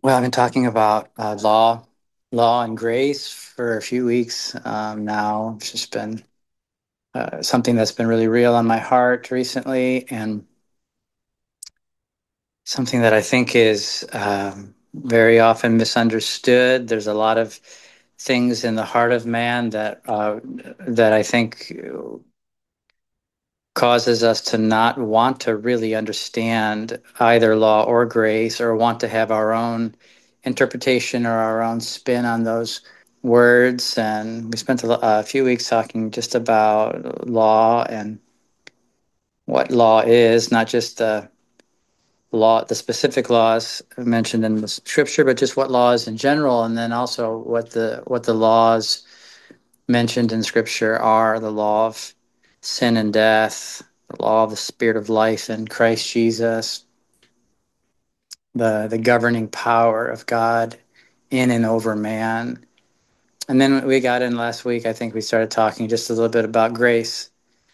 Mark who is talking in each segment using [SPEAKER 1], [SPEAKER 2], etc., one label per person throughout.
[SPEAKER 1] Well, I've been talking about law and grace for a few weeks now. It's just been something that's been really real on my heart recently, and something that I think is very often misunderstood. There's a lot of things in the heart of man that I think causes us to not want to really understand either law or grace, or want to have our own interpretation or our own spin on those words. And we spent a few weeks talking just about law and what law is, not just the specific laws mentioned in the scripture, but just what laws in general, and then also what the laws mentioned in scripture are: the law of sin and death, the law of the spirit of life in Christ Jesus, the governing power of God in and over man. And then we got in last week, I think we started talking just a little bit about grace.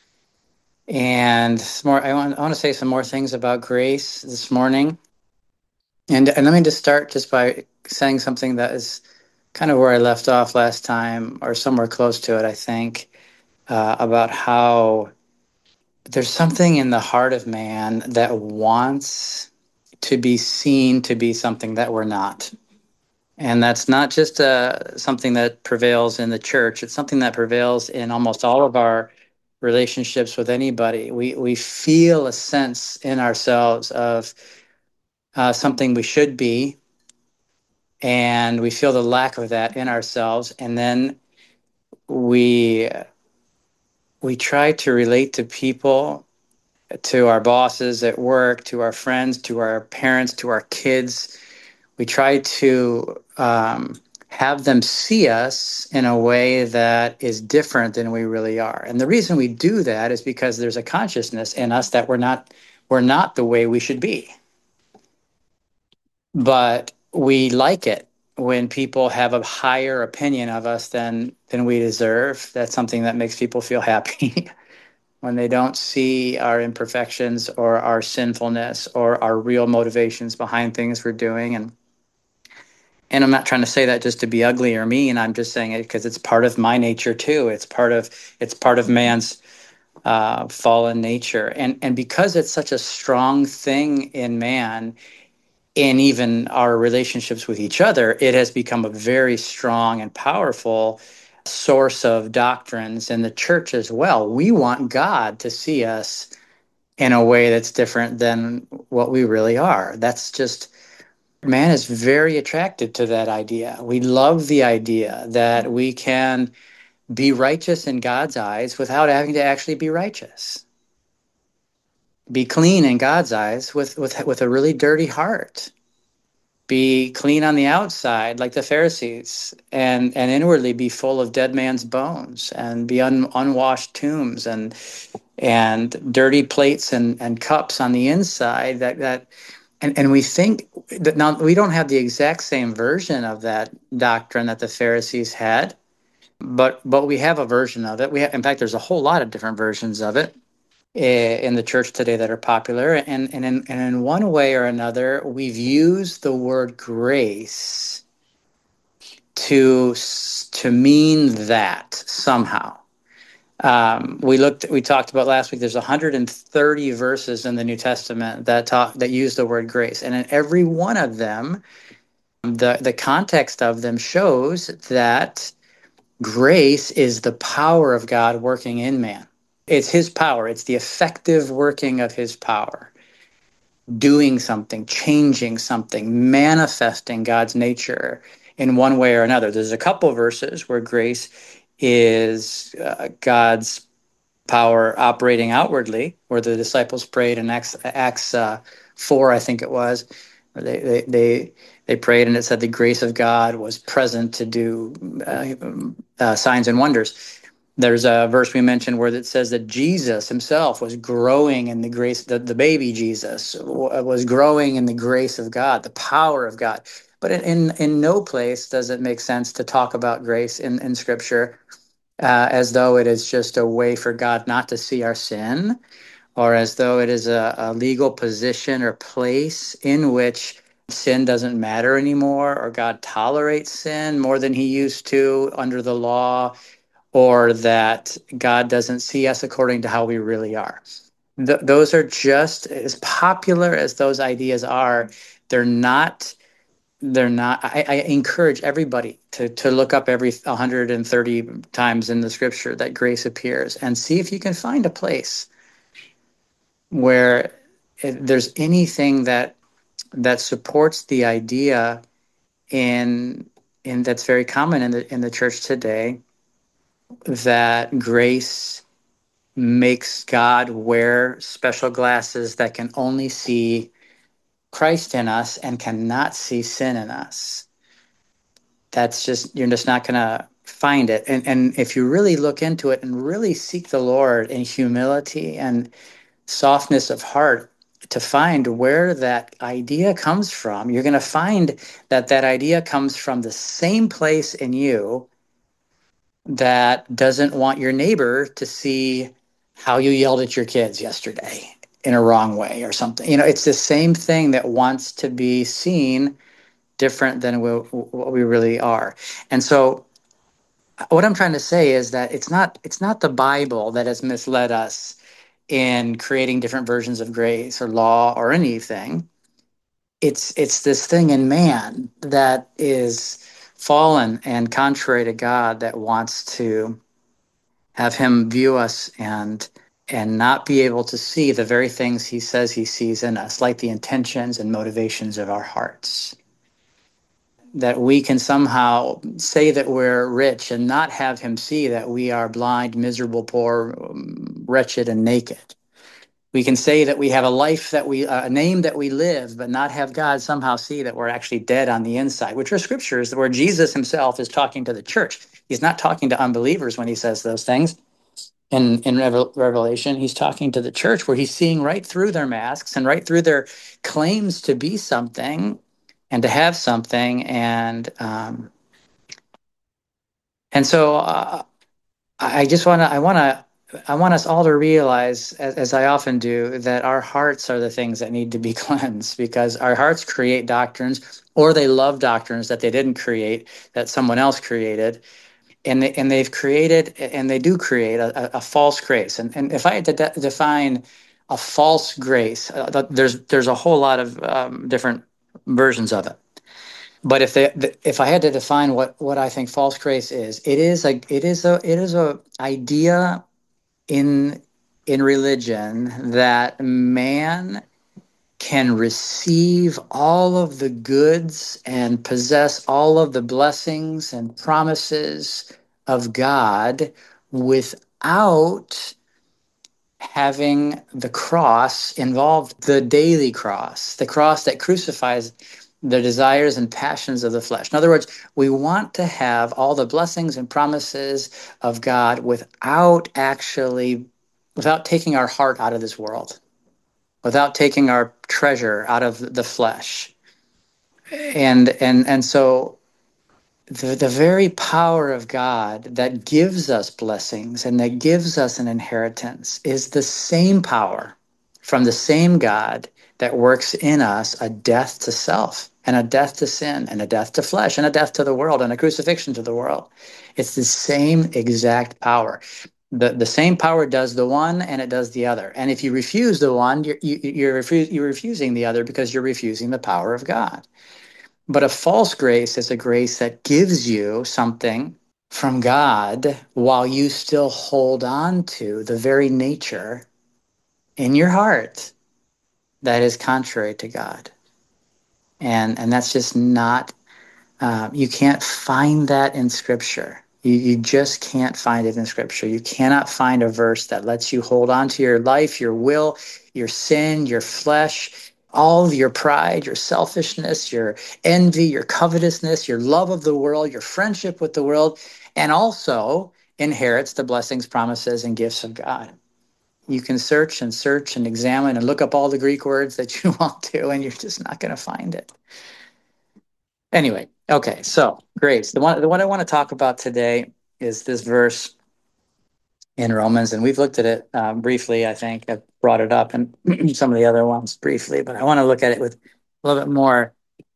[SPEAKER 1] And more, I want to say some more things about grace this morning. And let me just start just by saying something that is kind of where I left off last time, or somewhere close to it, I think, about how there's something in the heart of man that wants to be seen to be something that we're not. And that's not just something that prevails in the church. It's something that prevails in almost all of our relationships with anybody. We feel a sense in ourselves of something we should be, and we feel the lack of that in ourselves. And then we we try to relate to people, to our bosses at work, to our friends, to our parents, to our kids. We try to have them see us in a way that is different than we really are. And the reason we do that is because there's a consciousness in us that we're not the way we should be. But we like it when people have a higher opinion of us than we deserve. That's something that makes people feel happy. When they don't see our imperfections or our sinfulness or our real motivations behind things we're doing. And I'm not trying to say that just to be ugly or mean. I'm just saying it because it's part of my nature too. It's part of man's fallen nature. And because it's such a strong thing in man, in even our relationships with each other, it has become a very strong and powerful source of doctrines in the church as well. We want God to see us in a way that's different than what we really are. That's just, man is very attracted to that idea. We love the idea that we can be righteous in God's eyes without having to actually be righteous. Be clean in God's eyes with a really dirty heart. Be clean on the outside like the Pharisees, and inwardly be full of dead man's bones, and be unwashed tombs, and dirty plates and cups on the inside. And we think that now we don't have the exact same version of that doctrine that the Pharisees had, but we have a version of it. In fact, there's a whole lot of different versions of it in the church today that are popular. And in one way or another, we've used the word grace to mean that somehow. We talked about last week. There's 130 verses in the New Testament that use the word grace, and in every one of them, the context of them shows that grace is the power of God working in man. It's His power. It's the effective working of His power, doing something, changing something, manifesting God's nature in one way or another. There's a couple verses where grace is God's power operating outwardly, where the disciples prayed in Acts 4, I think it was. They prayed, and it said the grace of God was present to do signs and wonders. There's a verse we mentioned where it says that Jesus himself was growing in the grace, the baby Jesus was growing in the grace of God, the power of God. But in no place does it make sense to talk about grace in Scripture as though it is just a way for God not to see our sin, or as though it is a legal position or place in which sin doesn't matter anymore, or God tolerates sin more than he used to under the law, or that God doesn't see us according to how we really are. Those are just as popular as those ideas are. They're not. They're not. I encourage everybody to look up every 130 times in the scripture that grace appears and see if you can find a place where there's anything that supports the idea in that's very common in the church today, that grace makes God wear special glasses that can only see Christ in us and cannot see sin in us. That's just, you're just not going to find it. And if you really look into it and really seek the Lord in humility and softness of heart to find where that idea comes from, you're going to find that that idea comes from the same place in you that doesn't want your neighbor to see how you yelled at your kids yesterday in a wrong way or something. You know, it's the same thing that wants to be seen different than what we really are. And so what I'm trying to say is that it's not the Bible that has misled us in creating different versions of grace or law or anything. It's this thing in man that is fallen and contrary to God, that wants to have him view us and not be able to see the very things he says he sees in us, like the intentions and motivations of our hearts. That we can somehow say that we're rich and not have him see that we are blind, miserable, poor, wretched, and naked. We can say that we have a life that a name that we live, but not have God somehow see that we're actually dead on the inside, which are scriptures where Jesus himself is talking to the church. He's not talking to unbelievers when he says those things. In Revelation, he's talking to the church, where he's seeing right through their masks and right through their claims to be something and to have something. And so I just want to, I want us all to realize, as I often do, that our hearts are the things that need to be cleansed, because our hearts create doctrines, or they love doctrines that they didn't create, that someone else created. And they've created, and they do create a false grace. And if I had to define a false grace, there's a whole lot of different versions of it. But if I had to define what I think false grace is, it is a idea in religion that man can receive all of the goods and possess all of the blessings and promises of God without having the cross involved, the daily cross, the cross that crucifies the desires and passions of the flesh. In other words, we want to have all the blessings and promises of God without taking our heart out of this world, without taking our treasure out of the flesh. And so the very power of God that gives us blessings and that gives us an inheritance is the same power from the same God that works in us a death to self and a death to sin and a death to flesh and a death to the world and a crucifixion to the world. It's the same exact power. The same power does the one and it does the other. And if you refuse the one, you're refusing the other, because you're refusing the power of God. But a false grace is a grace that gives you something from God while you still hold on to the very nature in your heart that is contrary to God. And that's just not, you can't find that in Scripture. You just can't find it in Scripture. You cannot find a verse that lets you hold on to your life, your will, your sin, your flesh, all of your pride, your selfishness, your envy, your covetousness, your love of the world, your friendship with the world, and also inherits the blessings, promises, and gifts of God. You can search and examine and look up all the Greek words that you want to, and you're just not going to find it. Anyway, okay, so grace. The one I want to talk about today is this verse in Romans, and we've looked at it briefly. I think I've brought it up and some of the other ones briefly, but I want to look at it with a little bit more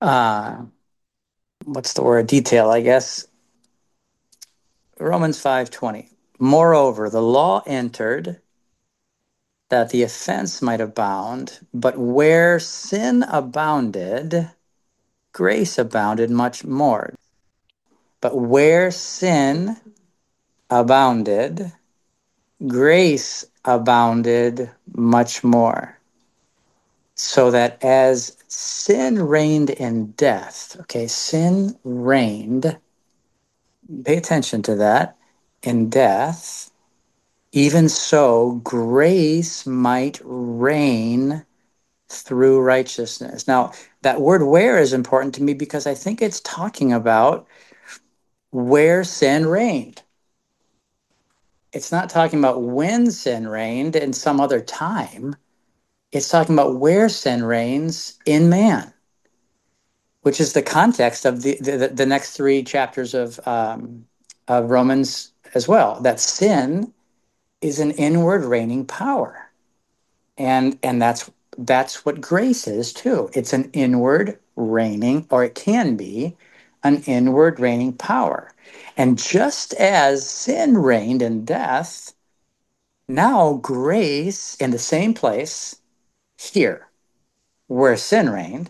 [SPEAKER 1] uh, what's the word? Detail, I guess. Romans 5:20. Moreover, the law entered that the offense might abound, but where sin abounded, grace abounded much more. But where sin abounded, grace abounded much more. So that as sin reigned in death, okay, sin reigned, pay attention to that, in death, even so grace might reign through righteousness. Now, that word where is important to me because I think it's talking about where sin reigned. It's not talking about when sin reigned in some other time. It's talking about where sin reigns in man, which is the context of the next three chapters of Romans as well. That sin is an inward reigning power, and that's what grace is too. It's an inward reigning, or it can be an inward reigning power. And just as sin reigned in death, now grace in the same place here where sin reigned,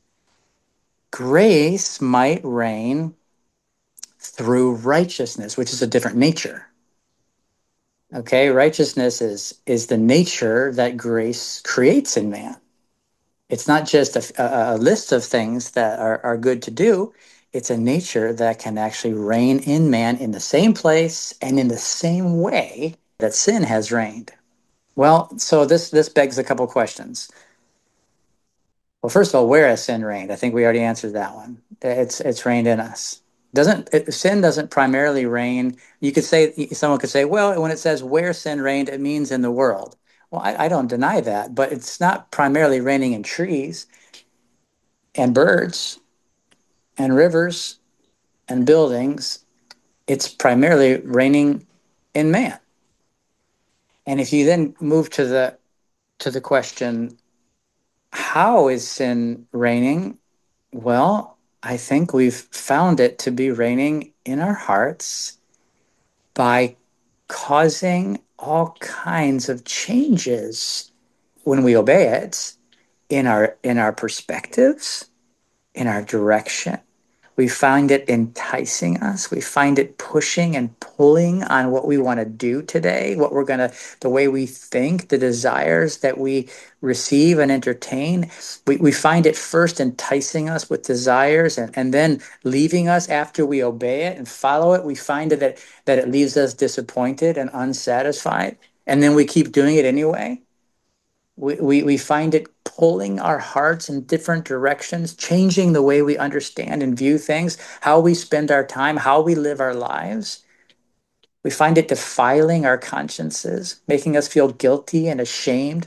[SPEAKER 1] grace might reign through righteousness, which is a different nature. Okay, righteousness is the nature that grace creates in man. It's not just a list of things that are good to do. It's a nature that can actually reign in man in the same place and in the same way that sin has reigned. Well, so this begs a couple questions. Well, first of all, where has sin reigned? I think we already answered that one. It's reigned in us. Sin doesn't primarily reign. You could say someone could say, well, when it says where sin reigned, it means in the world. Well, I don't deny that, but it's not primarily reigning in trees and birds and rivers and buildings. It's primarily reigning in man. And if you then move to the question, how is sin reigning? Well, I think we've found it to be reigning in our hearts by causing all kinds of changes when we obey it in our perspectives, in our direction. We find it enticing us. We find it pushing and pulling on what we want to do today, the way we think, the desires that we receive and entertain. We find it first enticing us with desires and then leaving us after we obey it and follow it. We find that it leaves us disappointed and unsatisfied. And then we keep doing it anyway. We find it pulling our hearts in different directions, changing the way we understand and view things, how we spend our time, how we live our lives. We find it defiling our consciences, making us feel guilty and ashamed.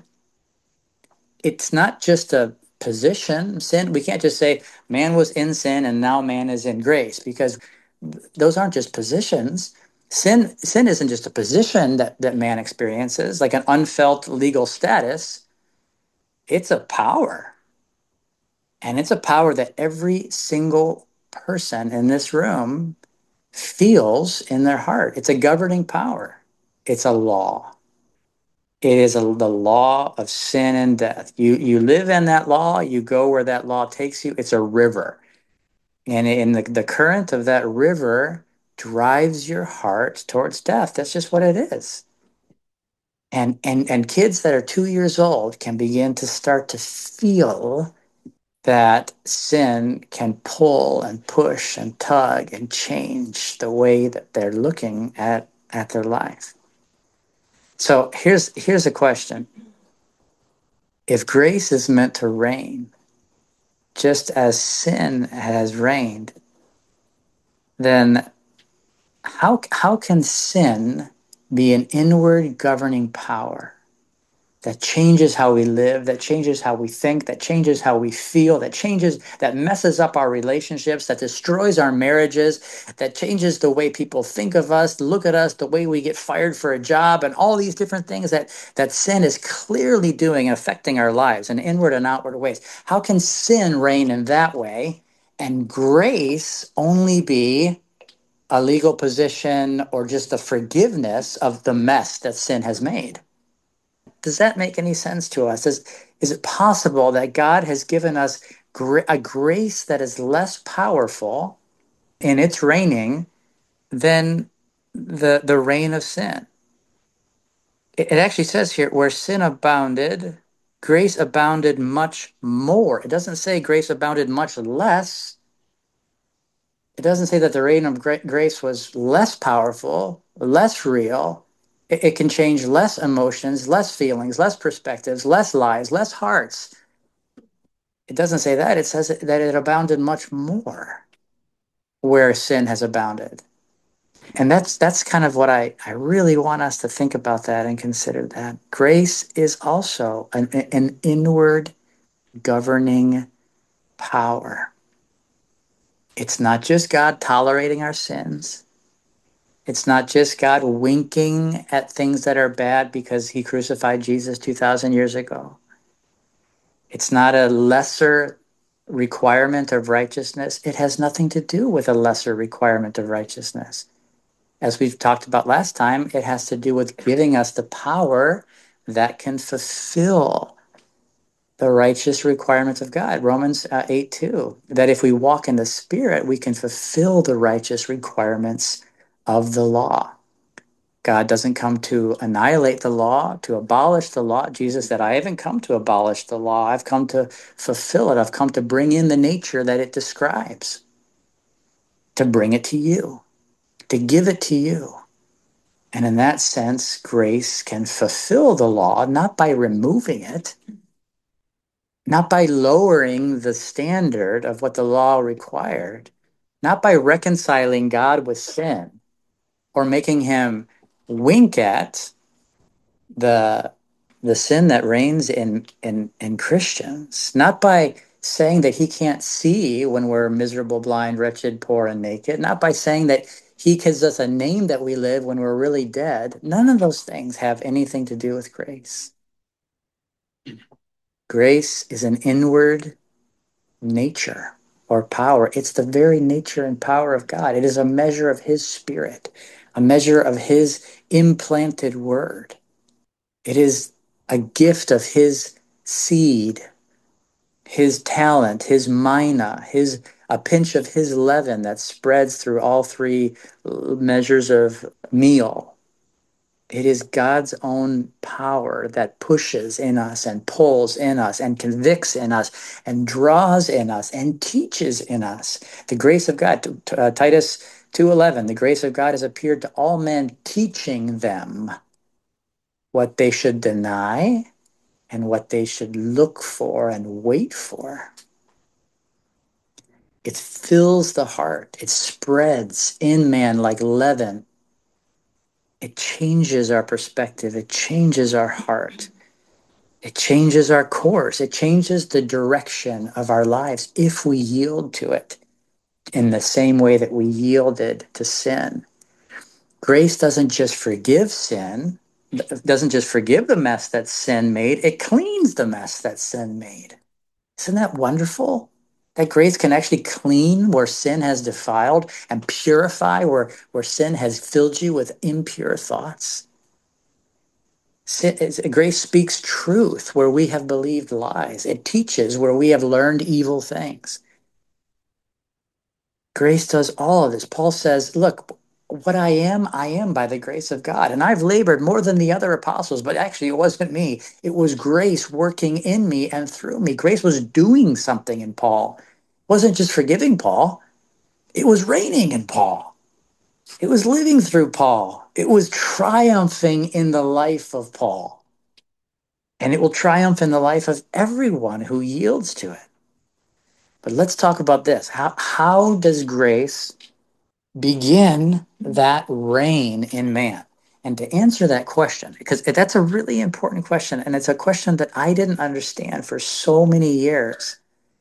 [SPEAKER 1] It's not just a position, sin. We can't just say man was in sin and now man is in grace, because those aren't just positions. Sin isn't just a position that man experiences, like an unfelt legal status. It's a power. And it's a power that every single person in this room feels in their heart. It's a governing power. It's a law. It is the law of sin and death. You live in that law, you go where that law takes you. It's a river. And in the current of that river drives your heart towards death. That's just what it is. And kids that are 2 years old can begin to start to feel that sin can pull and push and tug and change the way that they're looking at their life. So here's a question. If grace is meant to reign, just as sin has reigned, then how can sin be an inward governing power that changes how we live, that changes how we think, that changes how we feel, that messes up our relationships, that destroys our marriages, that changes the way people think of us, look at us, the way we get fired for a job, and all these different things that sin is clearly doing and affecting our lives in inward and outward ways. How can sin reign in that way and grace only be a legal position or just a forgiveness of the mess that sin has made? Does that make any sense to us? Is it possible that God has given us a grace that is less powerful in its reigning than the reign of sin? It actually says here, where sin abounded, grace abounded much more. It doesn't say grace abounded much less. It doesn't say that the reign of grace was less powerful, less real. It can change less emotions, less feelings, less perspectives, less lives, less hearts. It doesn't say that. It says that it abounded much more where sin has abounded. And that's kind of what I really want us to think about that and consider that. Grace is also an inward governing power. It's not just God tolerating our sins. It's not just God winking at things that are bad because he crucified Jesus 2,000 years ago. It's not a lesser requirement of righteousness. It has nothing to do with a lesser requirement of righteousness. As we've talked about last time, it has to do with giving us the power that can fulfill the righteous requirements of God. Romans 8:2, that if we walk in the Spirit, we can fulfill the righteous requirements of the law. God doesn't come to annihilate the law, to abolish the law. Jesus said, I haven't come to abolish the law. I've come to fulfill it. I've come to bring in the nature that it describes, to bring it to you, to give it to you. And in that sense, grace can fulfill the law, not by removing it, not by lowering the standard of what the law required, not by reconciling God with sin or making him wink at the sin that reigns in Christians, not by saying that he can't see when we're miserable, blind, wretched, poor, and naked, not by saying that he gives us a name that we live when we're really dead. None of those things have anything to do with grace. Grace is an inward nature or power. It's the very nature and power of God. It is a measure of his spirit, a measure of his implanted word. It is a gift of his seed, his talent, his mina, his a pinch of his leaven that spreads through all three measures of meal. It is God's own power that pushes in us and pulls in us and convicts in us and draws in us and teaches in us. The grace of God, Titus 2:11, the grace of God has appeared to all men, teaching them what they should deny and what they should look for and wait for. It fills the heart. It spreads in man like leaven. It changes our perspective. It changes our heart. It changes our course. It changes the direction of our lives if we yield to it in the same way that we yielded to sin. Grace doesn't just forgive sin, doesn't just forgive the mess that sin made, it cleans the mess that sin made. Isn't that wonderful? That grace can actually clean where sin has defiled and purify where sin has filled you with impure thoughts. Grace speaks truth where we have believed lies. It teaches where we have learned evil things. Grace does all of this. Paul says, look, what I am by the grace of God. And I've labored more than the other apostles, but actually it wasn't me. It was grace working in me and through me. Grace was doing something in Paul. It wasn't just forgiving Paul. It was reigning in Paul. It was living through Paul. It was triumphing in the life of Paul. And it will triumph in the life of everyone who yields to it. But let's talk about this. How does grace begin that reign in man? And to answer that question, because that's a really important question, and it's a question that I didn't understand for so many years.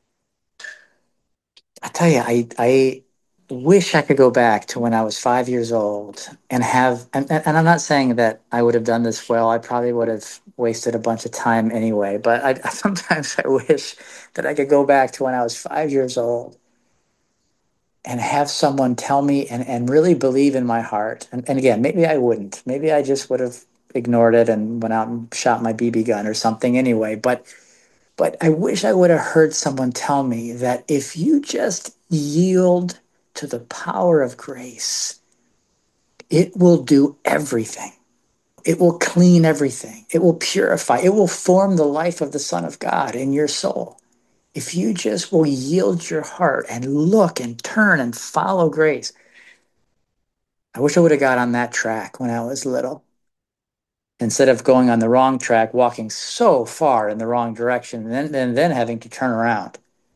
[SPEAKER 1] I tell you, I wish I could go back to when I was 5 years old and have, and I'm not saying that I would have done this well. I probably would have wasted a bunch of time anyway, but sometimes I wish that I could go back to when I was 5 years old and have someone tell me and really believe in my heart. And again, maybe I wouldn't. Maybe I just would have ignored it and went out and shot my BB gun or something anyway. But I wish I would have heard someone tell me that if you just yield to the power of grace, it will do everything. It will clean everything. It will purify. It will form the life of the Son of God in your soul. If you just will yield your heart and look and turn and follow grace. I wish I would have got on that track when I was little instead of going on the wrong track, walking so far in the wrong direction, and then having to turn around.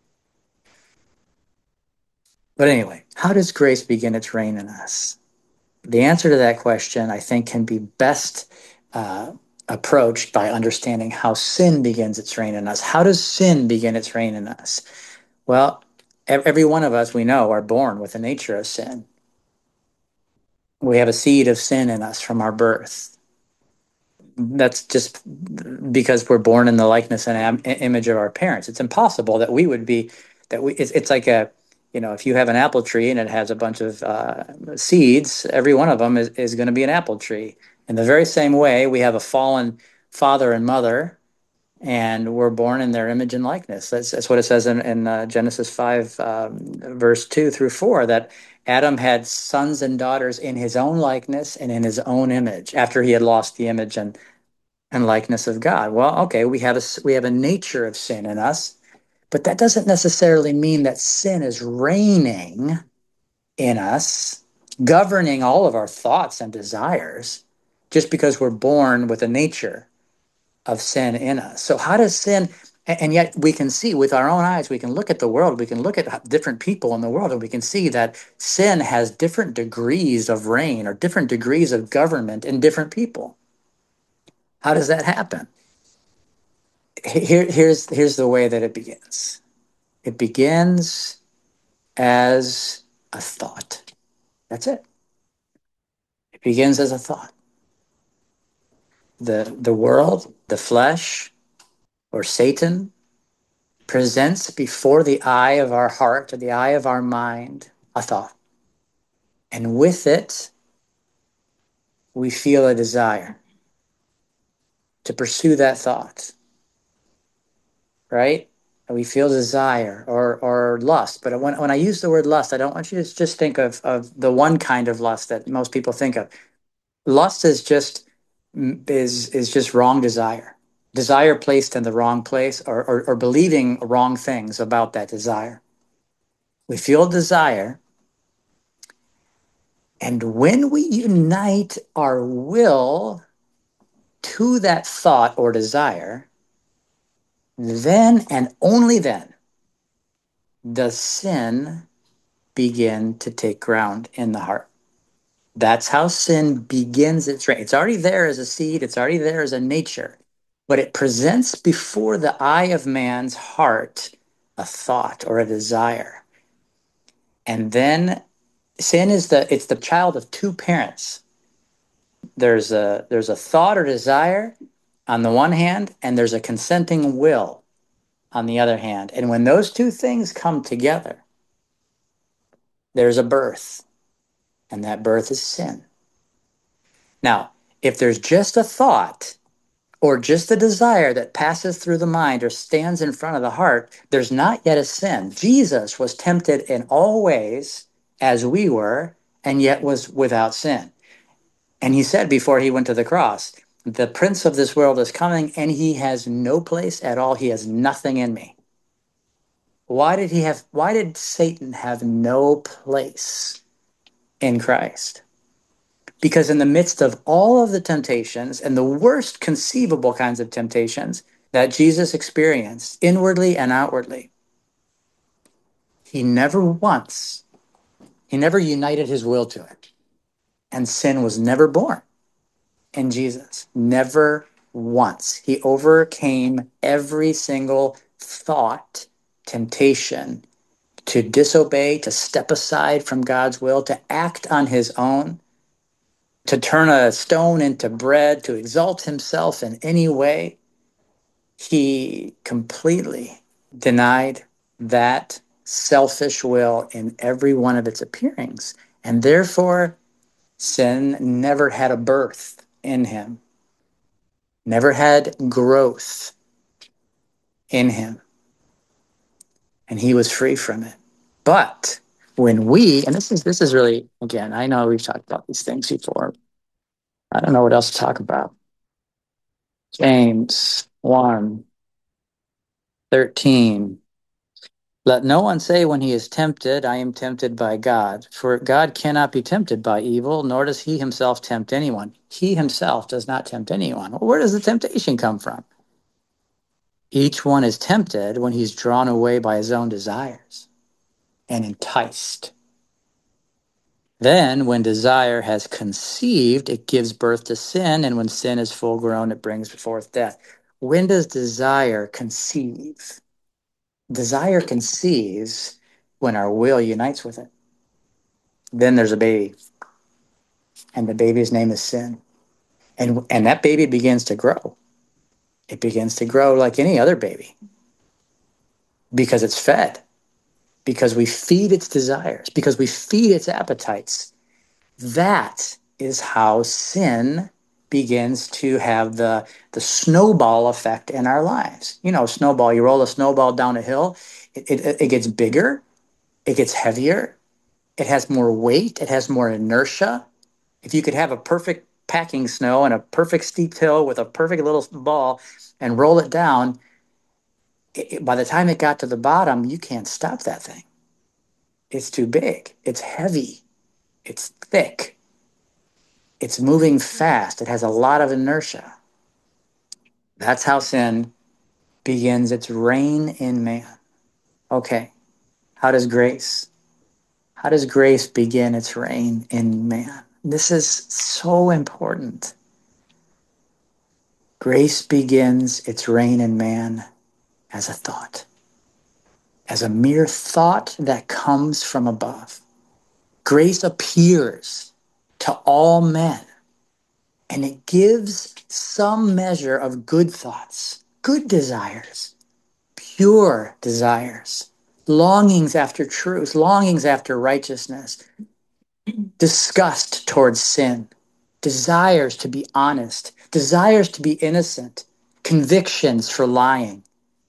[SPEAKER 1] But anyway, how does grace begin its reign in us? The answer to that question, I think, can be best uh, approached by understanding how sin begins its reign in us. How does sin begin its reign in us? Well, every one of us, we know, are born with a nature of sin. We have a seed of sin in us from our birth. That's just because we're born in the likeness and image of our parents. It's impossible that we would be that we. It's like a, if you have an apple tree and it has a bunch of seeds, every one of them is going to be an apple tree. In the very same way, we have a fallen father and mother, and we're born in their image and likeness. That's what it says in Genesis 5, verse 2 through 4, that Adam had sons and daughters in his own likeness and in his own image after he had lost the image and likeness of God. Well, okay, we have a nature of sin in us, but that doesn't necessarily mean that sin is reigning in us, governing all of our thoughts and desires, just because we're born with a nature of sin in us. So how does sin, and yet we can see with our own eyes, we can look at the world, we can look at different people in the world, and we can see that sin has different degrees of reign or different degrees of government in different people. How does that happen? Here's the way that it begins. It begins as a thought. That's it. It begins as a thought. The world, the flesh, or Satan presents before the eye of our heart, or the eye of our mind, a thought. And with it, we feel a desire to pursue that thought, right? We feel desire or lust. But when I use the word lust, I don't want you to just think of the one kind of lust that most people think of. Lust is just wrong desire placed in the wrong place, or believing wrong things about that desire. We feel desire, and when we unite our will to that thought or desire, then and only then does sin begin to take ground in the heart. That's how sin begins its reign. It's already there as a seed, it's already there as a nature, but it presents before the eye of man's heart a thought or a desire. And then sin it's the child of two parents. There's a thought or desire on the one hand, and there's a consenting will on the other hand. And when those two things come together, there's a birth, and that birth is sin. Now, if there's just a thought or just a desire that passes through the mind or stands in front of the heart, there's not yet a sin. Jesus was tempted in all ways as we were, and yet was without sin. And he said before he went to the cross, the prince of this world is coming and he has no place at all. He has nothing in me. Why did Satan have no place in Christ? Because in the midst of all of the temptations and the worst conceivable kinds of temptations that Jesus experienced inwardly and outwardly, he never united his will to it. And sin was never born. in Jesus. Never once. He overcame every single thought, temptation to disobey, to step aside from God's will, to act on his own, to turn a stone into bread, to exalt himself in any way. He completely denied that selfish will in every one of its appearings. And therefore, sin never had a birth in him, never had growth in him, and he was free from it. But when we, and this is really, again, I know we've talked about these things before. I don't know what else to talk about. James 1:13. Let no one say when he is tempted, I am tempted by God. For God cannot be tempted by evil, nor does he himself tempt anyone. He himself does not tempt anyone. Well, where does the temptation come from? Each one is tempted when he's drawn away by his own desires and enticed. Then, when desire has conceived, it gives birth to sin, and when sin is full grown, it brings forth death. When does desire conceive? Desire conceives when our will unites with it. Then there's a baby, and the baby's name is sin. And that baby begins to grow. It begins to grow like any other baby because it's fed, because we feed its desires, because we feed its appetites. That is how sin begins to have the snowball effect in our lives. You know, snowball, you roll a snowball down a hill, it gets bigger, it gets heavier, it has more weight, it has more inertia. If you could have a perfect packing snow and a perfect steep hill with a perfect little ball and roll it down, by the time it got to the bottom, you can't stop that thing. It's too big, it's heavy, it's thick. It's moving fast. It has a lot of inertia. That's how sin begins its reign in man. Okay, how does grace? How does grace begin its reign in man? This is so important. Grace begins its reign in man as a thought, as a mere thought that comes from above. Grace appears to all men, and it gives some measure of good thoughts, good desires, pure desires, longings after truth, longings after righteousness, disgust towards sin, desires to be honest, desires to be innocent, convictions for lying.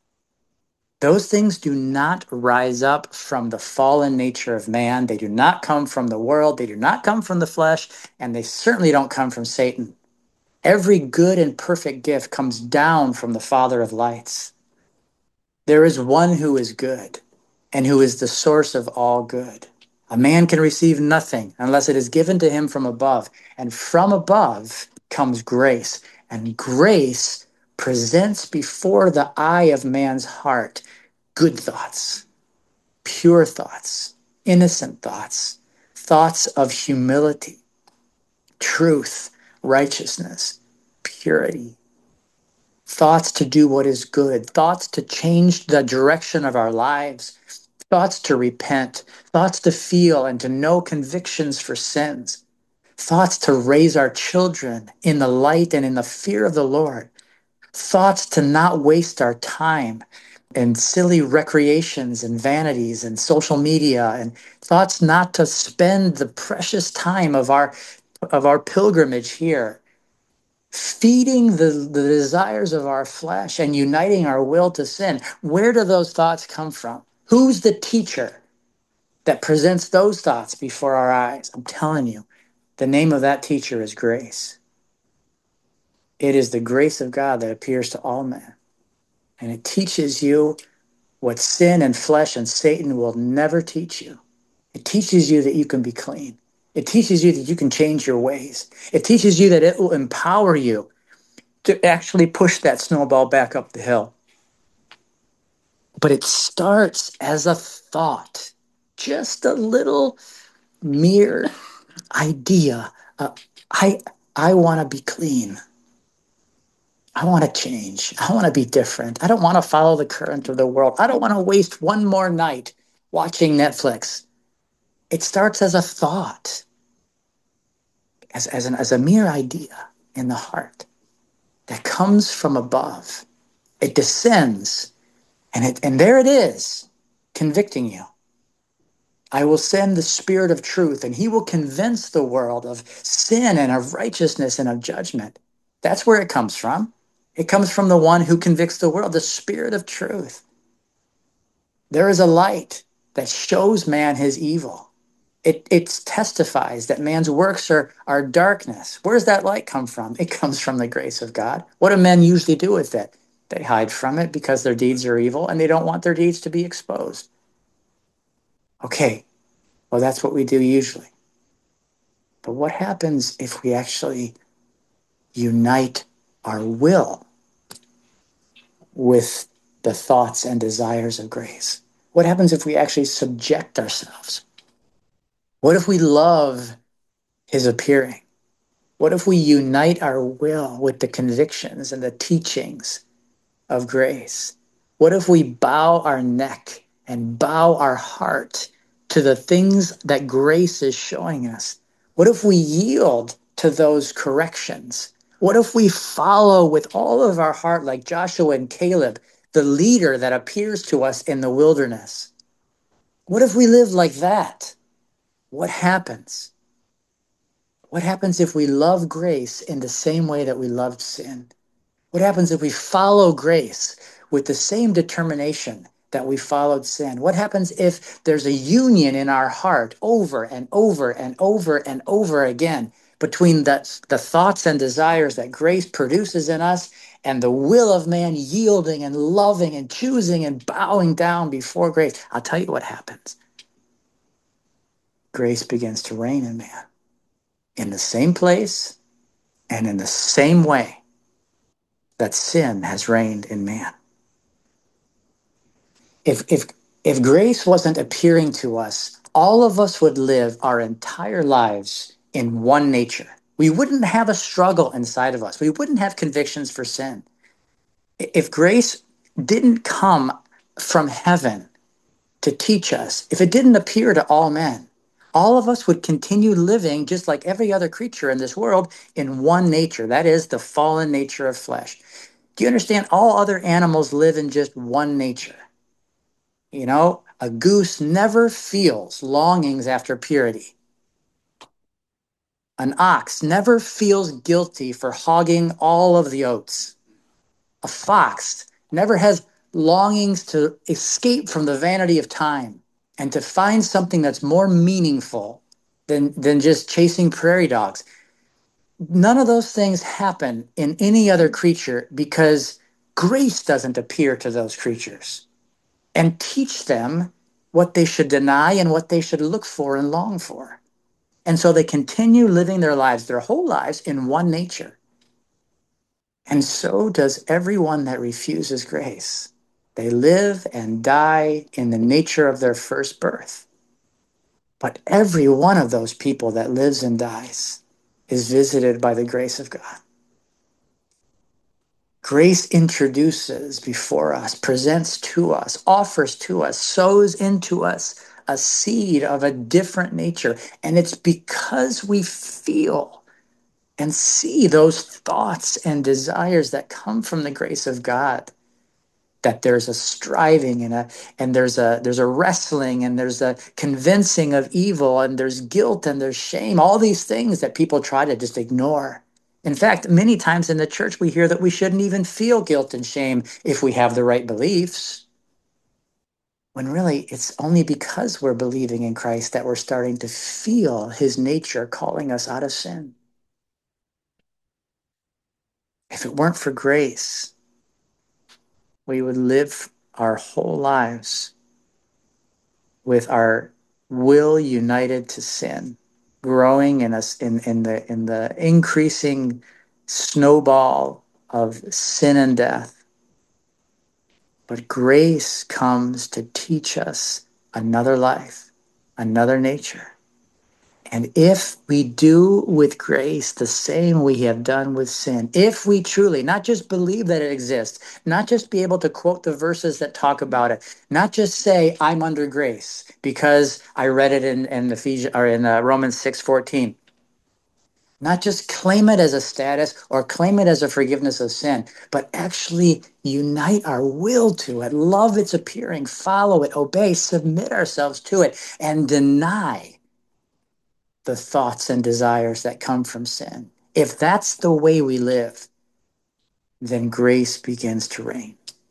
[SPEAKER 1] Those things do not rise up from the fallen nature of man. They do not come from the world. They do not come from the flesh, and they certainly don't come from Satan. Every good and perfect gift comes down from the Father of lights. There is one who is good and who is the source of all good. A man can receive nothing unless it is given to him from above. And from above comes grace. And grace presents before the eye of man's heart good thoughts, pure thoughts, innocent thoughts, thoughts of humility, truth, righteousness, purity, thoughts to do what is good, thoughts to change the direction of our lives, thoughts to repent, thoughts to feel and to know convictions for sins, thoughts to raise our children in the light and in the fear of the Lord, thoughts to not waste our time in silly recreations and vanities and social media, and thoughts not to spend the precious time of our pilgrimage here feeding the desires of our flesh and uniting our will to sin. Where do those thoughts come from? Who's the teacher that presents those thoughts before our eyes? I'm telling you, the name of that teacher is grace. It is the grace of God that appears to all men. And it teaches you what sin and flesh and Satan will never teach you. It teaches you that you can be clean. It teaches you that you can change your ways. It teaches you that it will empower you to actually push that snowball back up the hill. But it starts as a thought, just a little mere idea. I I want to be clean. I want to change. I want to be different. I don't want to follow the current of the world. I don't want to waste one more night watching Netflix. It starts as a thought, as a mere idea in the heart that comes from above. It descends, and there it is, convicting you. I will send the Spirit of truth, and he will convince the world of sin and of righteousness and of judgment. That's where it comes from. It comes from the one who convicts the world, the Spirit of truth. There is a light that shows man his evil. It testifies that man's works are darkness. Where does that light come from? It comes from the grace of God. What do men usually do with it? They hide from it because their deeds are evil and they don't want their deeds to be exposed. Okay, well, that's what we do usually. But what happens if we actually unite our will with the thoughts and desires of grace? What happens if we actually subject ourselves? What if we love his appearing? What if we unite our will with the convictions and the teachings of grace? What if we bow our neck and bow our heart to the things that grace is showing us? What if we yield to those corrections? What if we follow with all of our heart, like Joshua and Caleb, the leader that appears to us in the wilderness? What if we live like that? What happens? What happens if we love grace in the same way that we loved sin? What happens if we follow grace with the same determination that we followed sin? What happens if there's a union in our heart over and over and over and over again between the thoughts and desires that grace produces in us and the will of man yielding and loving and choosing and bowing down before grace? I'll tell you what happens. Grace begins to reign in man in the same place and in the same way that sin has reigned in man. If grace wasn't appearing to us, all of us would live our entire lives in one nature. We wouldn't have a struggle inside of us. We wouldn't have convictions for sin. If grace didn't come from heaven to teach us, if it didn't appear to all men, all of us would continue living just like every other creature in this world in one nature. That is the fallen nature of flesh. Do you understand? All other animals live in just one nature. You know, a goose never feels longings after purity. An ox never feels guilty for hogging all of the oats. A fox never has longings to escape from the vanity of time and to find something that's more meaningful than just chasing prairie dogs. None of those things happen in any other creature because grace doesn't appear to those creatures and teach them what they should deny and what they should look for and long for. And so they continue living their lives, their whole lives, in one nature. And so does everyone that refuses grace. They live and die in the nature of their first birth. But every one of those people that lives and dies is visited by the grace of God. Grace introduces before us, presents to us, offers to us, sows into us a seed of a different nature. And it's because we feel and see those thoughts and desires that come from the grace of God that there's a striving and there's a wrestling and there's a convincing of evil and there's guilt and there's shame, all these things that people try to just ignore. In fact, many times in the church we hear that we shouldn't even feel guilt and shame if we have the right beliefs, when really it's only because we're believing in Christ that we're starting to feel his nature calling us out of sin. If it weren't for grace, we would live our whole lives with our will united to sin, growing in us in the increasing snowball of sin and death. But grace comes to teach us another life, another nature. And if we do with grace the same we have done with sin, if we truly not just believe that it exists, not just be able to quote the verses that talk about it, not just say I'm under grace because I read it in Ephesians or in Romans 6:14, not just claim it as a status or claim it as a forgiveness of sin, but actually unite our will to it, love its appearing, follow it, obey, submit ourselves to it, and deny the thoughts and desires that come from sin. If that's the way we live, then grace begins to reign.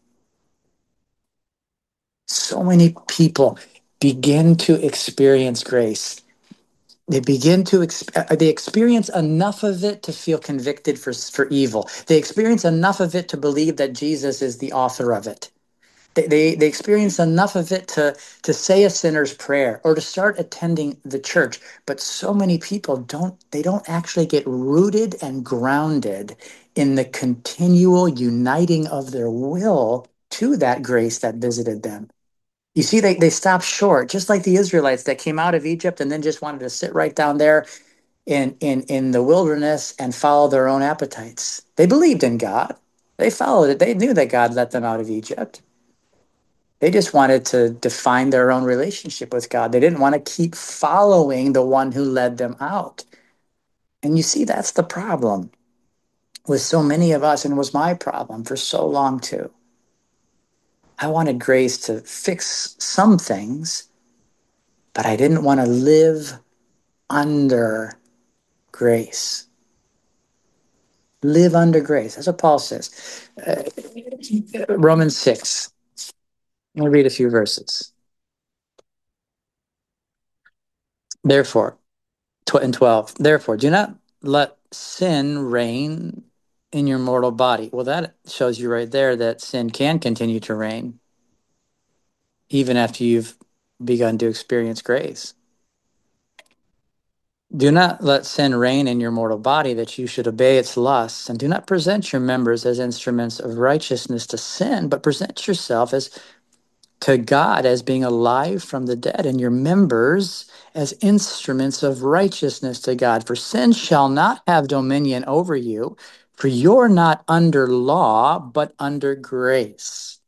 [SPEAKER 1] So many people begin to experience grace. They begin to they experience enough of it to feel convicted for evil. They experience enough of it to believe that Jesus is the author of it. They experience enough of it to say a sinner's prayer or to start attending the church. But so many people don't actually get rooted and grounded in the continual uniting of their will to that grace that visited them. You see, they stop short, just like the Israelites that came out of Egypt and then just wanted to sit right down there in the wilderness and follow their own appetites. They believed in God. They followed it. They knew that God let them out of Egypt. They just wanted to define their own relationship with God. They didn't want to keep following the one who led them out. And you see, that's the problem with so many of us, and it was my problem for so long too. I wanted grace to fix some things, but I didn't want to live under grace. Live under grace. That's what Paul says. Romans 6. I'm going to read a few verses. Therefore, and 12. Therefore, do not let sin reign in your mortal body. Well, that shows you right there that sin can continue to reign even after you've begun to experience grace. Do not let sin reign in your mortal body that you should obey its lusts, and do not present your members as instruments of righteousness to sin, but present yourself as to God as being alive from the dead, and your members as instruments of righteousness to God. For sin shall not have dominion over you, for you're not under law, but under grace.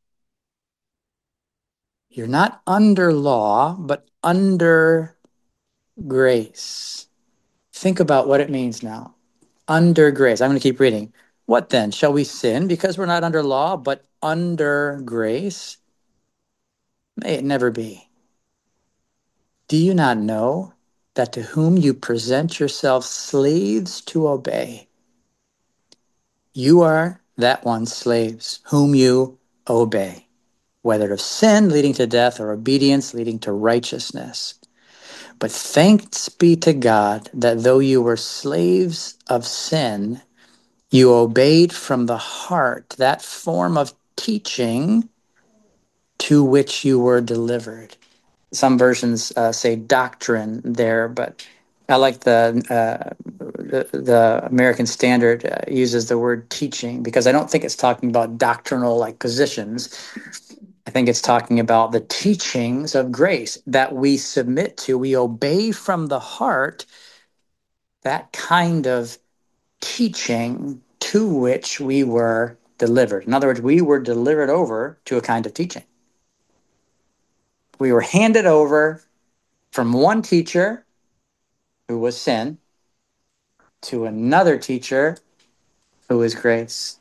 [SPEAKER 1] You're not under law, but under grace. Think about what it means now. Under grace. I'm going to keep reading. What then? Shall we sin because we're not under law, but under grace? May it never be. Do you not know that to whom you present yourselves slaves to obey, you are that one's slaves, whom you obey, whether of sin leading to death or obedience leading to righteousness? But thanks be to God that though you were slaves of sin, you obeyed from the heart that form of teaching to which you were delivered. Some versions say doctrine there, but I like the American Standard uses the word teaching because I don't think it's talking about doctrinal like positions. I think it's talking about the teachings of grace that we submit to. We obey from the heart that kind of teaching to which we were delivered. In other words, we were delivered over to a kind of teaching. We were handed over from one teacher who was sin to another teacher who is grace.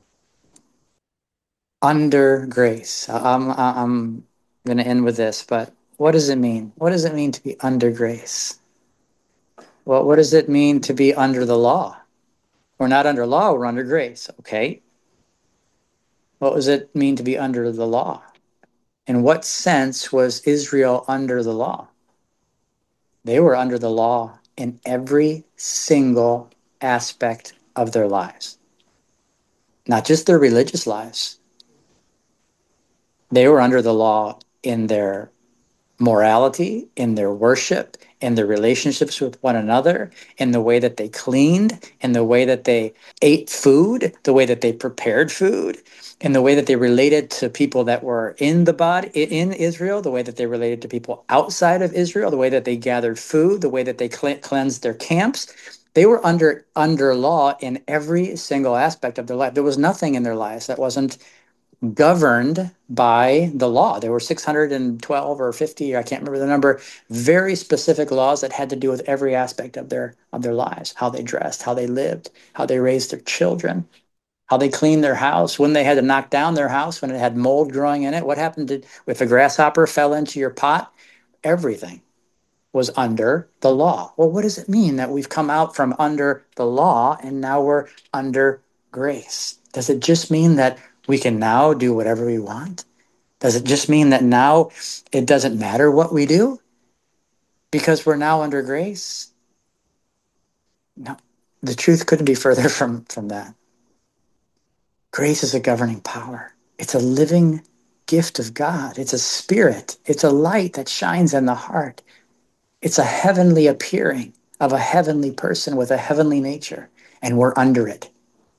[SPEAKER 1] Under grace. I'm going to end with this, but what does it mean? What does it mean to be under grace? Well, what does it mean to be under the law? We're not under law, we're under grace. Okay. What does it mean to be under the law? In what sense was Israel under the law? They were under the law in every single aspect of their lives, not just their religious lives. They were under the law in their morality, in their worship, in their relationships with one another, in the way that they cleaned, in the way that they ate food, the way that they prepared food, in the way that they related to people that were in the body in Israel, the way that they related to people outside of Israel, the way that they gathered food, the way that they cleansed their camps. They were under law in every single aspect of their life. There was nothing in their lives that wasn't governed by the law. There were 612 or 50, I can't remember the number, very specific laws that had to do with every aspect of their lives, how they dressed, how they lived, how they raised their children, how they cleaned their house, when they had to knock down their house, when it had mold growing in it, what happened to, if a grasshopper fell into your pot, everything was under the law. Well, what does it mean that we've come out from under the law and now we're under grace? Does it just mean that we can now do whatever we want? Does it just mean that now it doesn't matter what we do because we're now under grace? No, the truth couldn't be further from that. Grace is a governing power. It's a living gift of God. It's a spirit. It's a light that shines in the heart. It's a heavenly appearing of a heavenly person with a heavenly nature, and we're under it.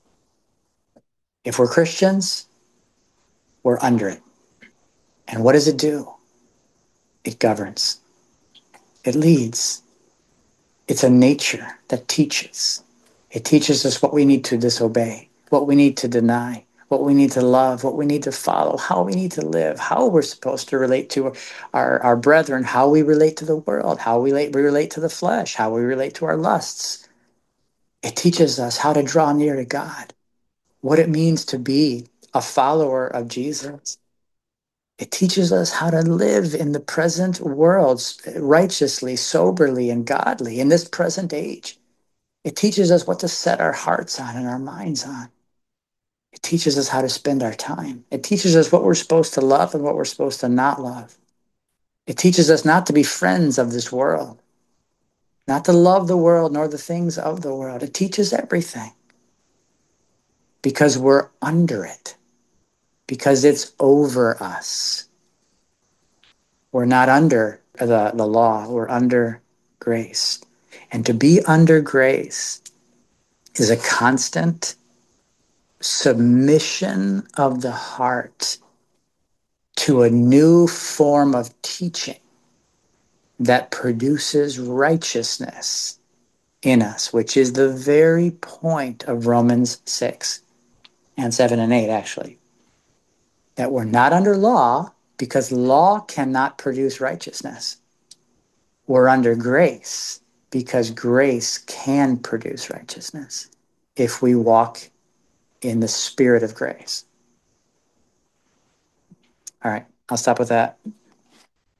[SPEAKER 1] If we're Christians, we're under it. And what does it do? It governs. It leads. It's a nature that teaches. It teaches us what we need to disobey, what we need to deny, what we need to love, what we need to follow, how we need to live, how we're supposed to relate to our brethren, how we relate to the world, how we relate to the flesh, how we relate to our lusts. It teaches us how to draw near to God, what it means to be a follower of Jesus. It teaches us how to live in the present world righteously, soberly, and godly in this present age. It teaches us what to set our hearts on and our minds on. It teaches us how to spend our time. It teaches us what we're supposed to love and what we're supposed to not love. It teaches us not to be friends of this world, not to love the world nor the things of the world. It teaches everything because we're under it, because it's over us. We're not under the law, we're under grace. And to be under grace is a constant submission of the heart to a new form of teaching that produces righteousness in us, which is the very point of Romans 6 and 7 and 8, actually. That we're not under law because law cannot produce righteousness. We're under grace because grace can produce righteousness if we walk in the spirit of grace. All right, I'll stop with that.